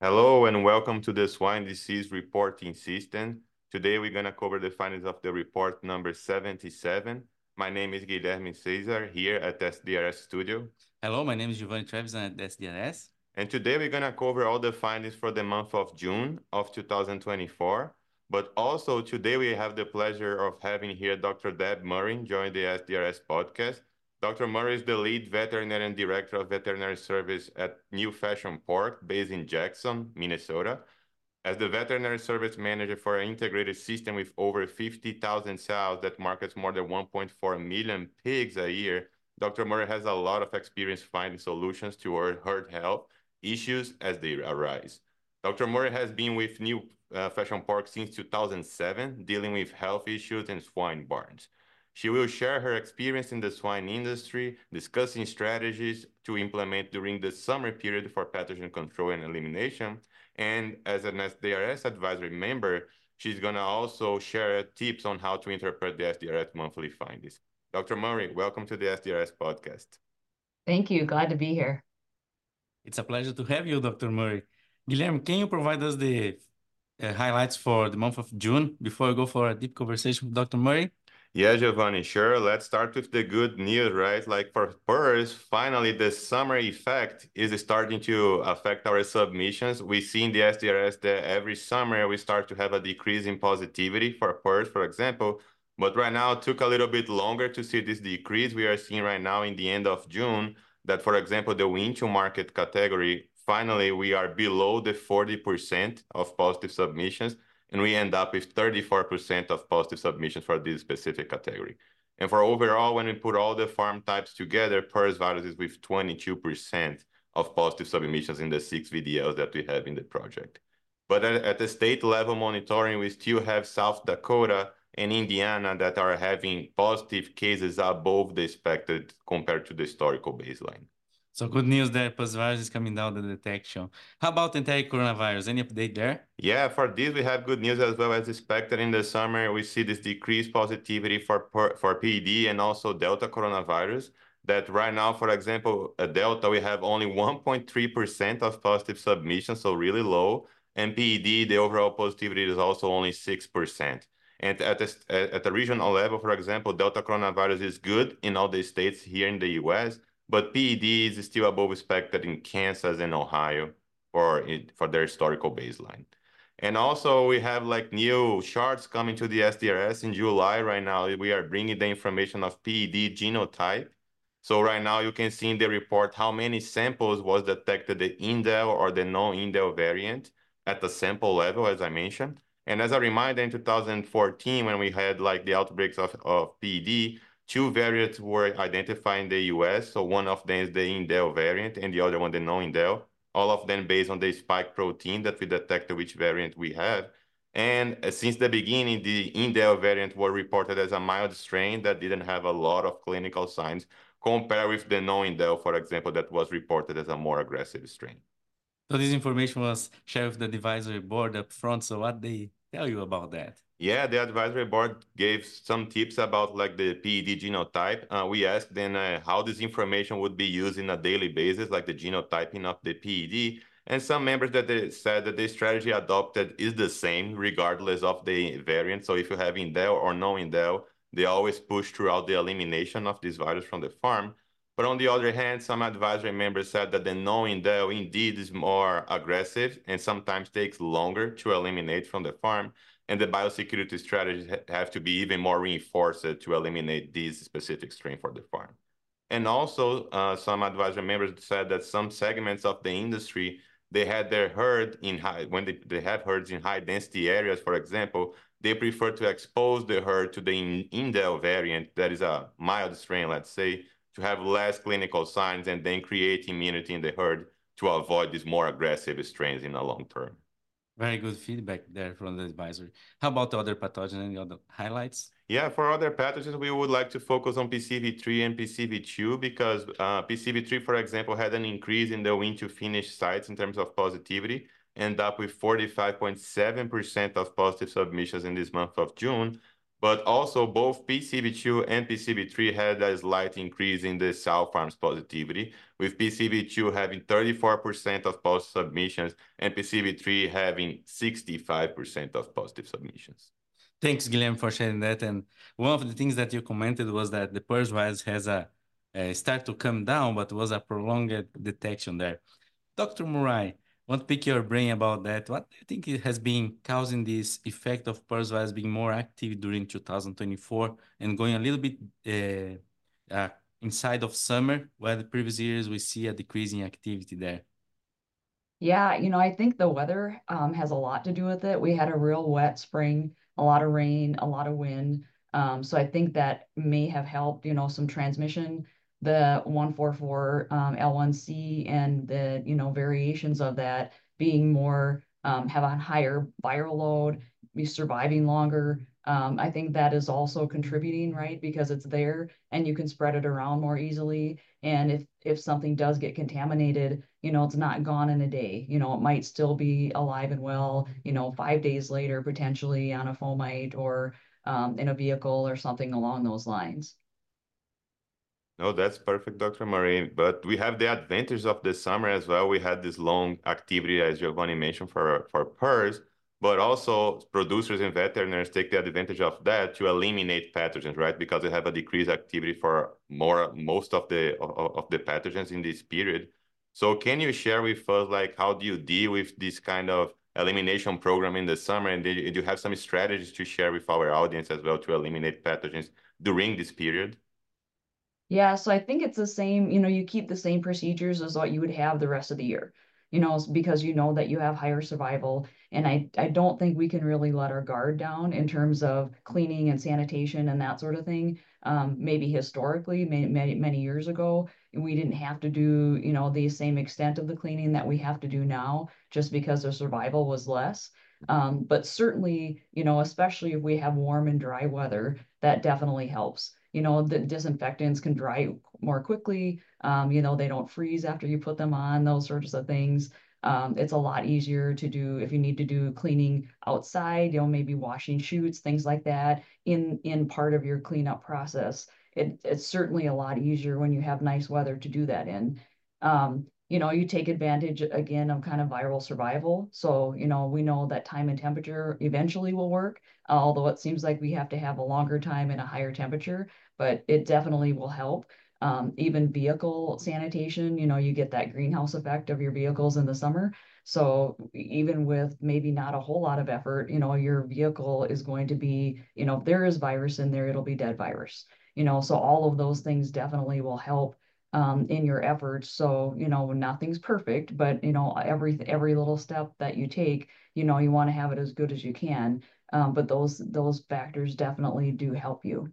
Hello and welcome to the swine disease reporting system. Today we're going to cover the findings of the report number 77. My name is Guilherme Cesar here at SDRS Studio. Hello, my name is Giovanni Travis at SDRS. And today we're going to cover all the findings for the month of June of 2024. But also today we have the pleasure of having here Dr. Deb Murray join the SDRS podcast. Dr. Murray is the lead veterinarian director of veterinary service at New Fashion Pork based in Jackson, Minnesota. As the veterinary service manager for an integrated system with over 50,000 sows that markets more than 1.4 million pigs a year, Dr. Murray has a lot of experience finding solutions to herd health issues as they arise. Dr. Murray has been with New Fashion Pork since 2007, dealing with health issues in swine barns. She will share her experience in the swine industry, discussing strategies to implement during the summer period for pathogen control and elimination. And as an SDRS advisory member, she's going to also share tips on how to interpret the SDRS monthly findings. Dr. Murray, welcome to the SDRS podcast. Thank you. Glad to be here. It's a pleasure to have you, Dr. Murray. Guilherme, can you provide us the highlights for the month of June before we go for a deep conversation with Dr. Murray? Yeah, Giovanni, sure. Let's start with the good news, right? Like for PRRS, finally, the summer effect is starting to affect our submissions. We see in the SDRS that every summer we start to have a decrease in positivity for PRRS, for example. But right now, it took a little bit longer to see this decrease. We are seeing right now in the end of June that, for example, the win-to market category, finally, we are below the 40% of positive submissions, and we end up with 34% of positive submissions for this specific category. And for overall, when we put all the farm types together, PRRS values is with 22% of positive submissions in the 6 VDLs that we have in the project. But at the state level monitoring, we still have South Dakota and Indiana that are having positive cases above the expected compared to the historical baseline. So good news there, PRRS is coming down the detection. How about anti-coronavirus? Any update there? Yeah, for this we have good news as well. As expected in the summer. We see this decreased positivity for PED and also Delta coronavirus. That right now, for example, Delta, we have only 1.3% of positive submissions, so really low. And PED, the overall positivity is also only 6%. And at the regional level, for example, Delta coronavirus is good in all the states here in the US, but PED is still above expected in Kansas and Ohio for their historical baseline. And also we have like new charts coming to the SDRS in July. Right now, we are bringing the information of PED genotype. So right now you can see in the report how many samples was detected the indel or the non-indel variant at the sample level, as I mentioned. And as a reminder, in 2014, when we had like the outbreaks of PED, two variants were identified in the US. So one of them is the indel variant and the other one, the non-indel, all of them based on the spike protein that we detected which variant we have. And since the beginning, the indel variant were reported as a mild strain that didn't have a lot of clinical signs compared with the non-indel, for example, that was reported as a more aggressive strain. So this information was shared with the advisory board up front. So what they tell you about that? Yeah, the advisory board gave some tips about like the PED genotype. We asked them how this information would be used in a daily basis, like the genotyping of the PED. And some members that they said that the strategy adopted is the same regardless of the variant. So if you have indel or no indel, they always push throughout the elimination of this virus from the farm. But on the other hand, some advisory members said that the no-indel indeed is more aggressive and sometimes takes longer to eliminate from the farm. And the biosecurity strategies have to be even more reinforced to eliminate this specific strain for the farm. And also, some advisory members said that some segments of the industry, they had their herd in high, when they have herds in high density areas, for example, they prefer to expose the herd to the indel variant, that is a mild strain, let's say, to have less clinical signs and then create immunity in the herd to avoid these more aggressive strains in the long term. Very good feedback there from the advisory. How about the other pathogens and the other highlights? Yeah, for other pathogens, we would like to focus on PCV3 and PCV2 because PCV3, for example, had an increase in the win to finish sites in terms of positivity, end up with 45.7% of positive submissions in this month of June. But also both PCB2 and PCB3 had a slight increase in the sow farms positivity, with PCB2 having 34% of positive submissions and PCB3 having 65% of positive submissions. Thanks, Guilherme, for sharing that. And one of the things that you commented was that the PRRS rise has a start to come down, but was a prolonged detection there. Dr. Murai, want to pick your brain about that. What do you think it has been causing this effect of PRRS rise being more active during 2024 and going a little bit inside of summer, where the previous years we see a decrease in activity there? Yeah, I think the weather has a lot to do with it. We had a real wet spring, a lot of rain, a lot of wind. So I think that may have helped, some transmission. The 144 L1C and the, variations of that being more, have a higher viral load, be surviving longer. I think that is also contributing, right? Because it's there and you can spread it around more easily. And if something does get contaminated, it's not gone in a day. It might still be alive and well, 5 days later, potentially on a fomite or in a vehicle or something along those lines. No, that's perfect, Dr. Murray. But we have the advantage of the summer as well. We had this long activity, as Giovanni mentioned, for PRRS, but also producers and veterinarians take the advantage of that to eliminate pathogens, right? Because they have a decreased activity for most of the pathogens in this period. So can you share with us, like, how do you deal with this kind of elimination program in the summer? And do you have some strategies to share with our audience as well to eliminate pathogens during this period? Yeah, so I think it's the same, you keep the same procedures as what you would have the rest of the year, because you know that you have higher survival. And I don't think we can really let our guard down in terms of cleaning and sanitation and that sort of thing. Maybe historically, many years ago, we didn't have to do, the same extent of the cleaning that we have to do now, just because the survival was less. But certainly, especially if we have warm and dry weather, that definitely helps. The disinfectants can dry more quickly. They don't freeze after you put them on, those sorts of things. It's a lot easier to do if you need to do cleaning outside, maybe washing chutes, things like that in part of your cleanup process. It's certainly a lot easier when you have nice weather to do that in. You take advantage again of kind of viral survival. So, we know that time and temperature eventually will work, although it seems like we have to have a longer time and a higher temperature, but it definitely will help. Even vehicle sanitation, you get that greenhouse effect of your vehicles in the summer. So even with maybe not a whole lot of effort, your vehicle is going to be, if there is virus in there, it'll be dead virus. So all of those things definitely will help in your efforts. So, nothing's perfect, but, every little step that you take, you want to have it as good as you can. But those factors definitely do help you.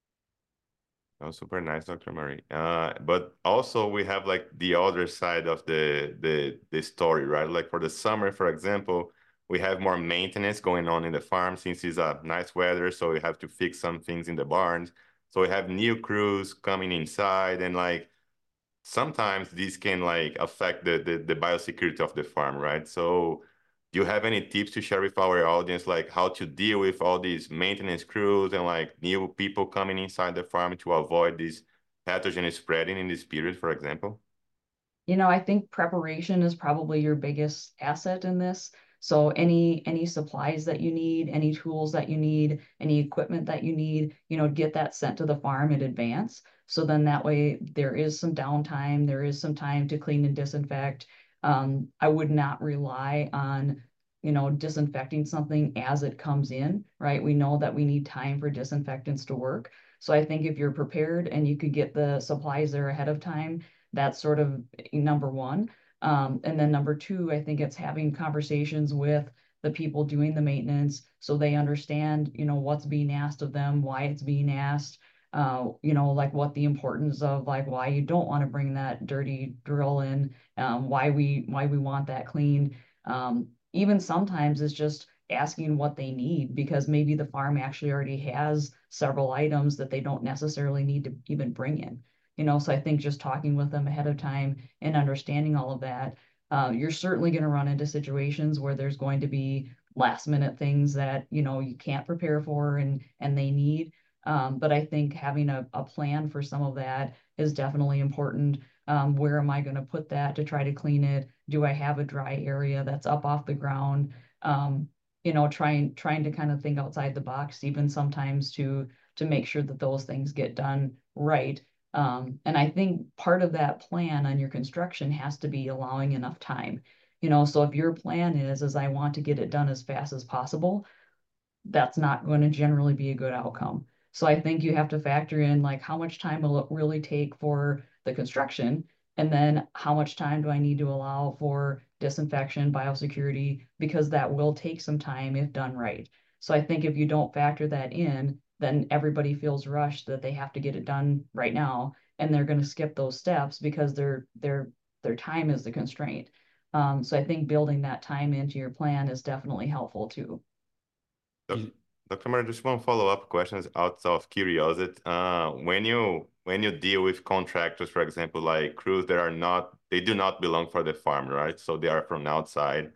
Oh, super nice, Dr. Murray. But also we have like the other side of the story, right? Like for the summer, for example, we have more maintenance going on in the farm since it's a nice weather, so we have to fix some things in the barns. So we have new crews coming inside, and like sometimes this can like affect the biosecurity of the farm, right? So do you have any tips to share with our audience, like how to deal with all these maintenance crews and like new people coming inside the farm to avoid this pathogen spreading in this period, for example? I think preparation is probably your biggest asset in this. So any supplies that you need, any tools that you need, any equipment that you need, get that sent to the farm in advance. So then that way there is some downtime, there is some time to clean and disinfect. I would not rely on, disinfecting something as it comes in, right? We know that we need time for disinfectants to work. So I think if you're prepared and you could get the supplies there ahead of time, that's sort of number one. And then number two, I think it's having conversations with the people doing the maintenance so they understand, what's being asked of them, why it's being asked, like what the importance of like why you don't want to bring that dirty drill in, why we want that cleaned. Even sometimes it's just asking what they need because maybe the farm actually already has several items that they don't necessarily need to even bring in. So I think just talking with them ahead of time and understanding all of that, you're certainly going to run into situations where there's going to be last minute things that, you know, you can't prepare for and they need. But I think having a plan for some of that is definitely important. Where am I going to put that to try to clean it? Do I have a dry area that's up off the ground? You know, trying to kind of think outside the box, even sometimes to make sure that those things get done right. And I think part of that plan on your construction has to be allowing enough time. You know, so if your plan is I want to get it done as fast as possible, that's not going to generally be a good outcome. So I think you have to factor in like how much time will it really take for the construction, and then how much time do I need to allow for disinfection, biosecurity, because that will take some time if done right. So I think if you don't factor that in, then everybody feels rushed that they have to get it done right now, and they're going to skip those steps because their time is the constraint. So I think building that time into your plan is definitely helpful too. Dr. Murray, just one follow-up question out of curiosity. When you deal with contractors, for example, like crews that are not, they do not belong for the farm, right? So they are from outside.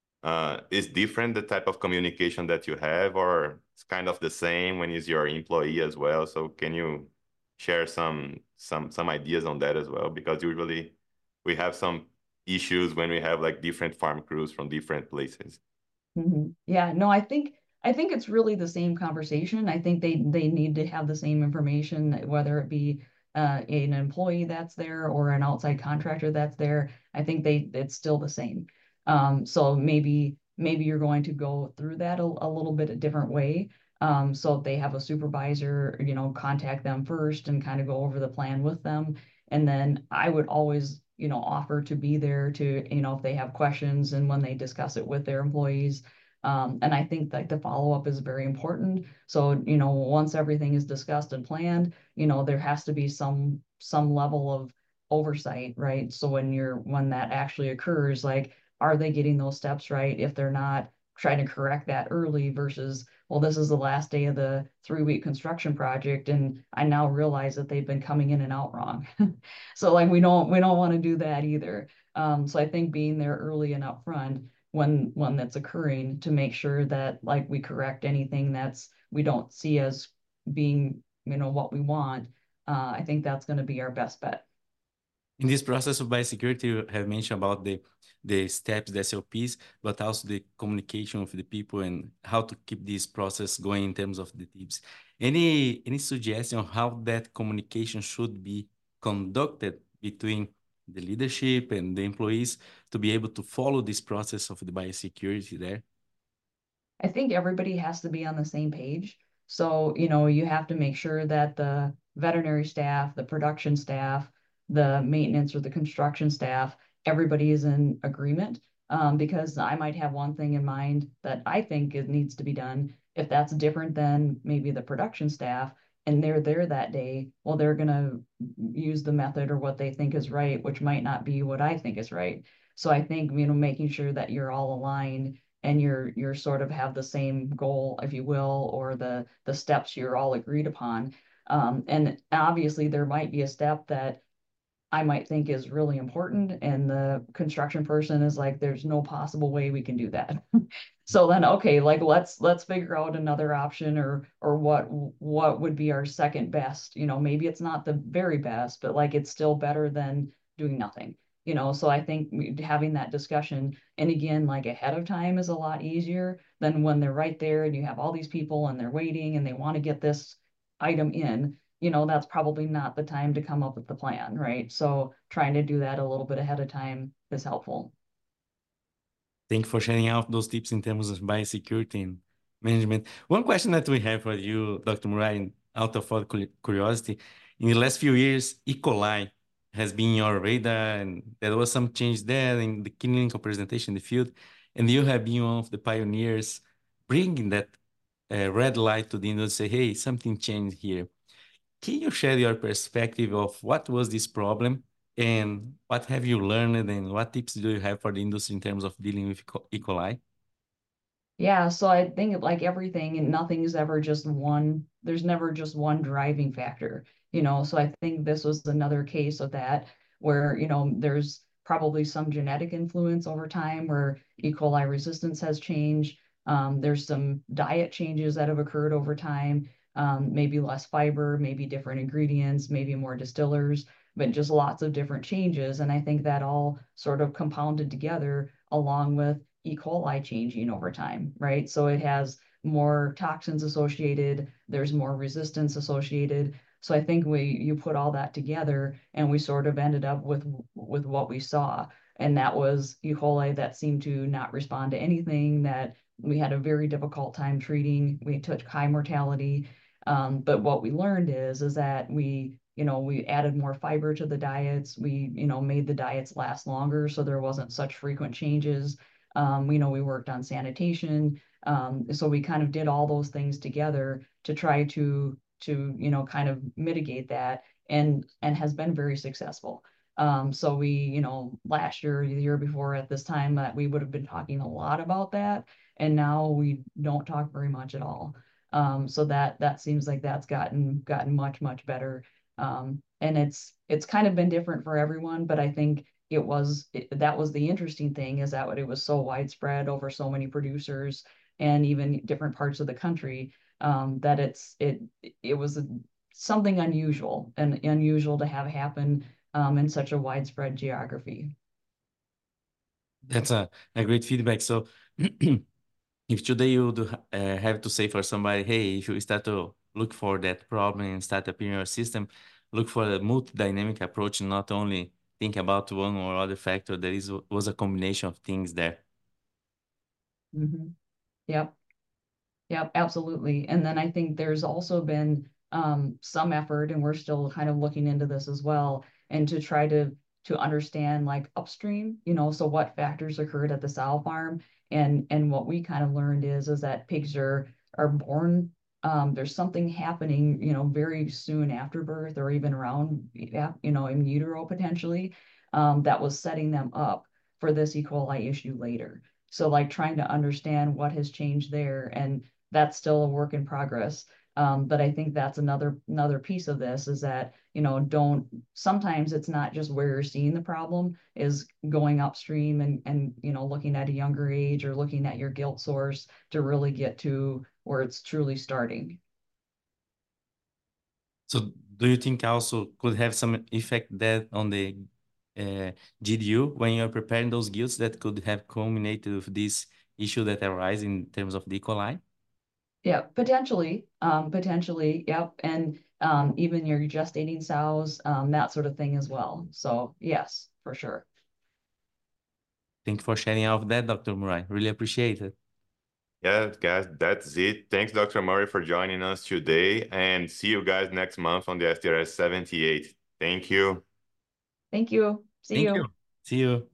Is different the type of communication that you have, or it's kind of the same when it's your employee as well? So can you share some ideas on that as well? Because usually we have some issues when we have like different farm crews from different places. Yeah, no, I think it's really the same conversation. I think they need to have the same information, whether it be an employee that's there or an outside contractor that's there. I think it's still the same. So maybe you're going to go through that a little bit a different way. So if they have a supervisor, you know, contact them first and kind of go over the plan with them. And then I would always, you know, offer to be there to, you know, if they have questions and when they discuss it with their employees. And I think like the follow-up is very important. So, you know, once everything is discussed and planned, you know, there has to be some level of oversight, right? So when that actually occurs, like, are they getting those steps right? If they're not, trying to correct that early versus, well, this is the last day of the 3-week construction project, and I now realize that they've been coming in and out wrong. So like we don't want to do that either. So I think being there early and upfront when that's occurring to make sure that like we correct anything that's we don't see as being, you know, what we want. I think that's going to be our best bet. In this process of biosecurity, you have mentioned about the steps, the SOPs, but also the communication with the people and how to keep this process going in terms of the tips. Any suggestion on how that communication should be conducted between the leadership and the employees to be able to follow this process of the biosecurity there? I think everybody has to be on the same page. So, you know, you have to make sure that the veterinary staff, the production staff, the maintenance or the construction staff, everybody is in agreement. Because I might have one thing in mind that I think it needs to be done. If that's different than maybe the production staff and they're there that day, well, they're going to use the method or what they think is right, which might not be what I think is right. So I think, you know, making sure that you're all aligned and you're sort of have the same goal, if you will, or the steps you're all agreed upon. And obviously there might be a step that I might think is really important, and the construction person is like, there's no possible way we can do that. So then, okay, like let's figure out another option or what would be our second best. You know, maybe it's not the very best, but like it's still better than doing nothing. You know, so I think having that discussion, and again, like ahead of time is a lot easier than when they're right there and you have all these people and they're waiting and they want to get this item in. You know, that's probably not the time to come up with the plan, right? So trying to do that a little bit ahead of time is helpful. Thank you for sharing out those tips in terms of biosecurity and management. One question that we have for you, Dr. Murai, out of all curiosity, in the last few years, E. coli has been your radar, and there was some change there in the clinical presentation in the field, and you have been one of the pioneers bringing that red light to the industry, say, hey, something changed here. Can you share your perspective of what was this problem and what have you learned and what tips do you have for the industry in terms of dealing with E. coli? Yeah, so I think like everything and nothing is ever just one, there's never just one driving factor, you know. So I think this was another case of that where, you know, there's probably some genetic influence over time where E. coli resistance has changed. There's some diet changes that have occurred over time, maybe less fiber, maybe different ingredients, maybe more distillers, but just lots of different changes. And I think that all sort of compounded together along with E. coli changing over time, right? So it has more toxins associated, there's more resistance associated. So I think you put all that together and we sort of ended up with what we saw. And that was E. coli that seemed to not respond to anything, that we had a very difficult time treating. We took high mortality. But what we learned is that we added more fiber to the diets. We, made the diets last longer, so there wasn't such frequent changes. We worked on sanitation. So we kind of did all those things together to try to kind of mitigate that, and has been very successful. So we, last year, the year before at this time, that we would have been talking a lot about that, and now we don't talk very much at all. So that seems like that's gotten much better. And it's kind of been different for everyone, but I think that was the interesting thing, is that it was so widespread over so many producers and even different parts of the country, that it was something unusual to have happen in such a widespread geography. That's a great feedback. So if today you do have to say for somebody, hey, if you start to look for that problem and start up in your system, look for a multi-dynamic approach, and not only think about one or other factor. There was a combination of things there. Mm-hmm. Yep. Yep, absolutely. And then I think there's also been some effort, and we're still kind of looking into this as well, and to try to understand like upstream, so what factors occurred at the sow farm. And what we kind of learned is that pigs are born, there's something happening, very soon after birth, or even around, in utero potentially, that was setting them up for this E. coli issue later. So like trying to understand what has changed there, and that's still a work in progress. But I think that's another piece of this, is that, sometimes it's not just where you're seeing the problem, is going upstream and looking at a younger age, or looking at your guilt source to really get to where it's truly starting. So do you think also could have some effect that on the GDU when you're preparing those guilds, that could have culminated with this issue that arise in terms of the E. coli? Yeah, potentially, yep. And even your gestating sows, that sort of thing as well. So yes, for sure. Thank you for sharing all of that, Dr. Murai. Really appreciate it. Yeah, guys, that's it. Thanks, Dr. Murray, for joining us today, and see you guys next month on the STRS 78. Thank you. Thank you. See Thank you. you. See you.